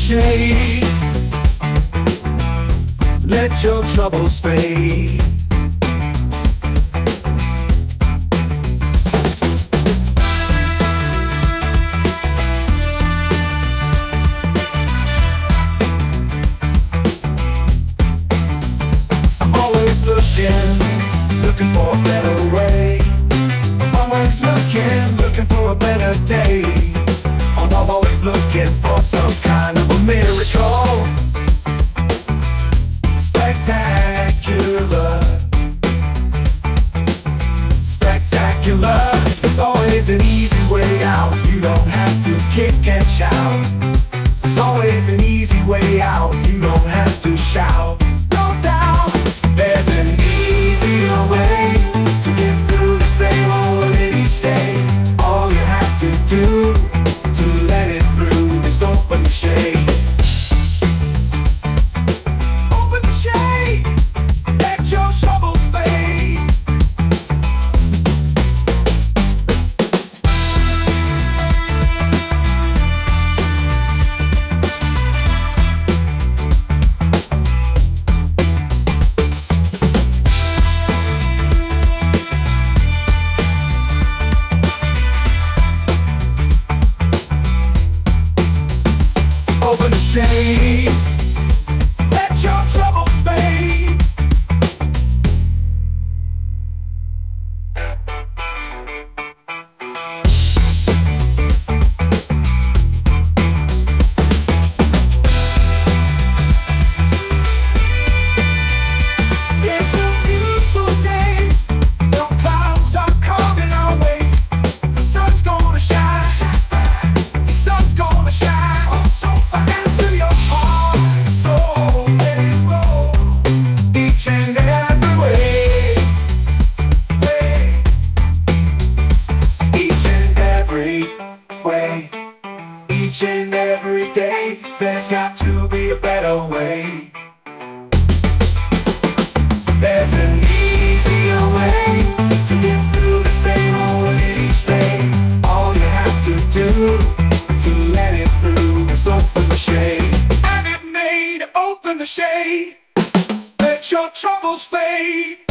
shade. Let your troubles fade. I'm always looking for a better way. I'm always looking for a better day. I'm always looking for some kind of a miracle. Spectacular. Spectacular. There's always an easy way out. You don't have to kick and shout. There's always an easy way out. You don't have to shout. No doubt. There's an easier way to get through the same old each day. All you have to do to let it through is open the shade. Open the shade. Let your troubles fade. Open the shade. Let your troubles fade. It's a beautiful day. No clouds are coming our way. The sun's gonna shine. The sun's gonna shine. So far into your heart, so let it roll. Each and every way. Each and every way. Each and every day. There's got to be a better way. There's an easier way to get through the same old each day. All you have to do to let it through is open the shade. And it made open the shade. Let your troubles fade.